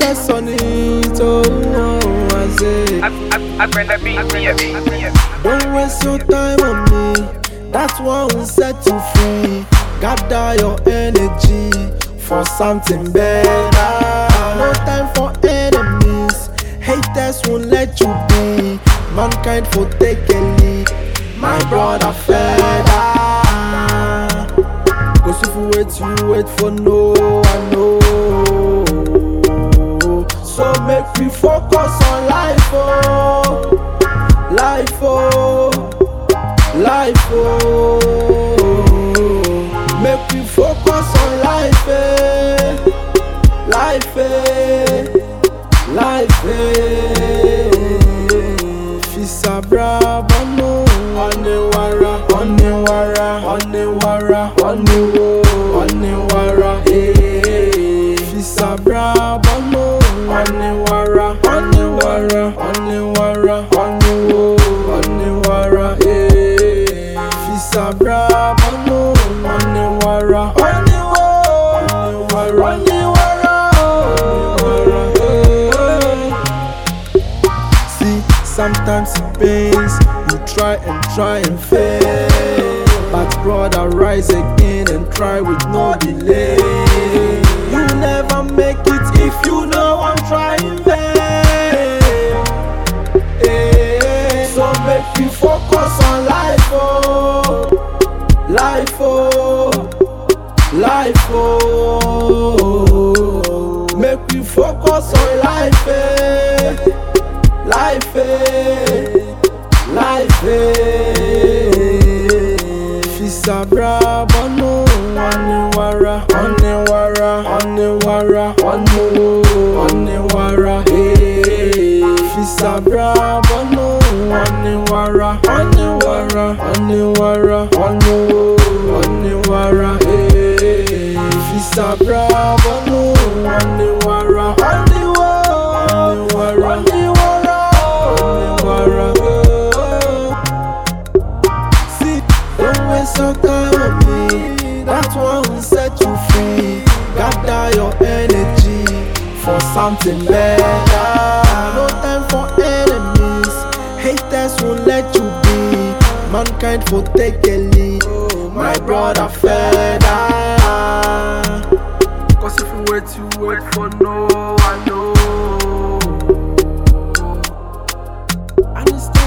less on it, oh, I say. I bring the beat, Don't waste your time on me, that's what will set you free. Gather your energy for something better. No time for enemies, haters won't let you be. Mankind for take a lead, my brother Feda. Cause if you wait for no one, no. So make we focus on life, oh, life, oh, life, oh. Make we focus on life, eh, life, eh, life, eh. Fisa brava no, onewara, onewara, onewara, onewara, eh. Fisa brava no, onewara, onewara, onewara, onewara, eh. Fisa brava no, onewara, onewara, eh. See, sometimes it pains, you try and fail, but brother rise again and try with no delay. You never make it if you know I'm trying vain. So make you focus on life, oh, life, oh, life, oh. Make we focus on life, eh, life, eh, life, eh. Fisa brava no, onewara, onewara, onewara, onewara, eh. Fisa brava no, onewara, onewara, onewara, onewara, eh. Fisa brava no, onewara, onewara, onewara, eh. See, don't waste your time on me, that's what will set you free. Gather your energy for something better. No time for enemies, haters won't let you be. Mankind for take a lead, my brother Feda. Cause if you wait for no one, no. Understand?